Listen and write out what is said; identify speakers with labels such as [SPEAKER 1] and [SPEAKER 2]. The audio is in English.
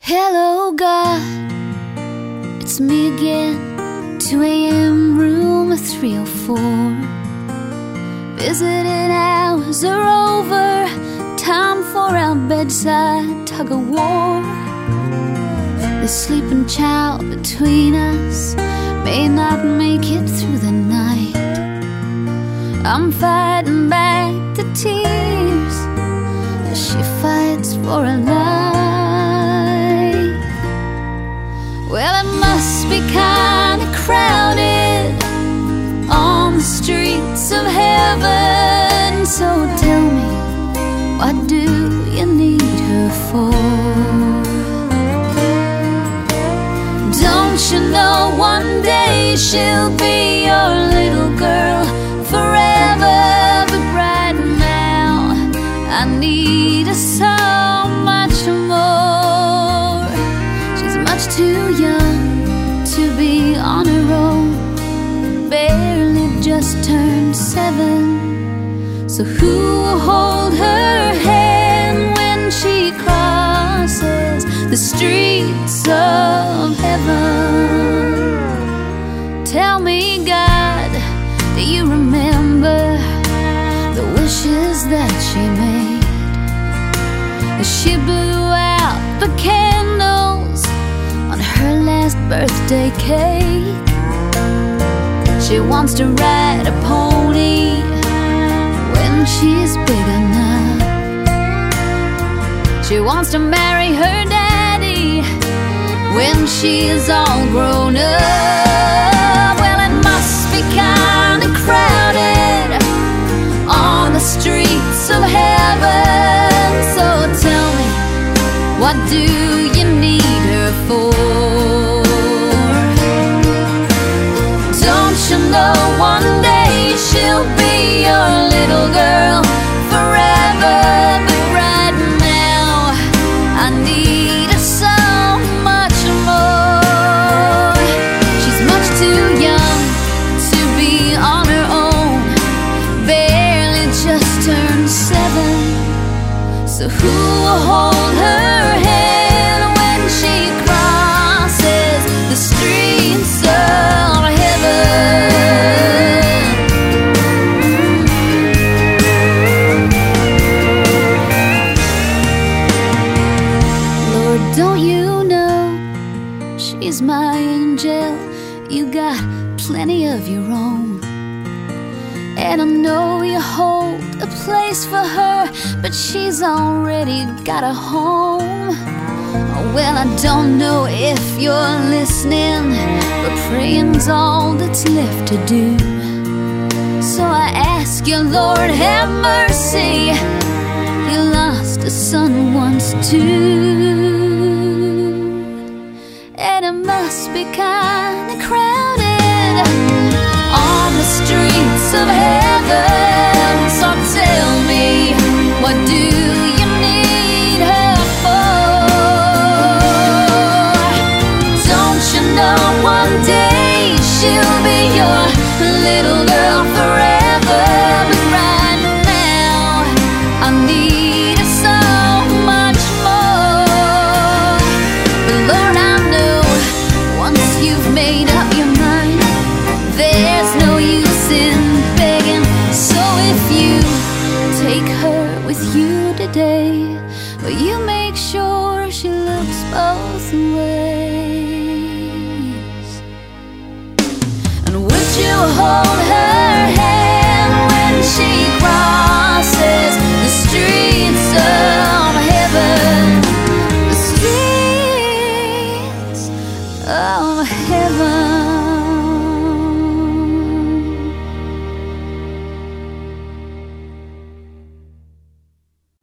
[SPEAKER 1] Hello God, it's me again. 2 a.m. room 304. Visiting hours are over. Time for our bedside tug-of-war. The sleeping child between us may not make it through the night. I'm fighting back the tears as she fights for her life. Well, it must be kinda crowded on the streets of heaven. So tell me, what do you need her for? Don't you know one day she'll be your little girl forever? But right now I need her so much more. She's much too young to be on her own, barely just turned 7. So who will hold her hand when she crosses the streets of heaven? Tell me, God, do you remember the wishes that she made as she blew out the candles on her last birthday cake? She wants to ride a pony when she's big enough. She wants to marry her daddy when she's all grown up. Well, it must be kinda crowded on the streets of heaven. So tell me, what do you need her for? Don't you know one day she'll be your little girl forever? But right now I need her so much more. She's much too young to be on her own, barely just turned 7. So who will hold her hand when she crosses the streets of heaven? Lord, don't you know she's my angel? You got plenty of your own, and I know you hold a place for her, but she's already got a home. Well, I don't know if you're listening, but praying's all that's left to do. So I ask you, Lord, have mercy. You lost a son once too, and it must be kinda crowded on the streets of heaven. So tell me, what do you need her for? Don't you know one day she'll be your little girl forever? But right now I need her so much more. But Lord, I know once you've made up your mind, there's no use in begging. So if you take her with you today, will you make sure she looks both ways? And would you hold her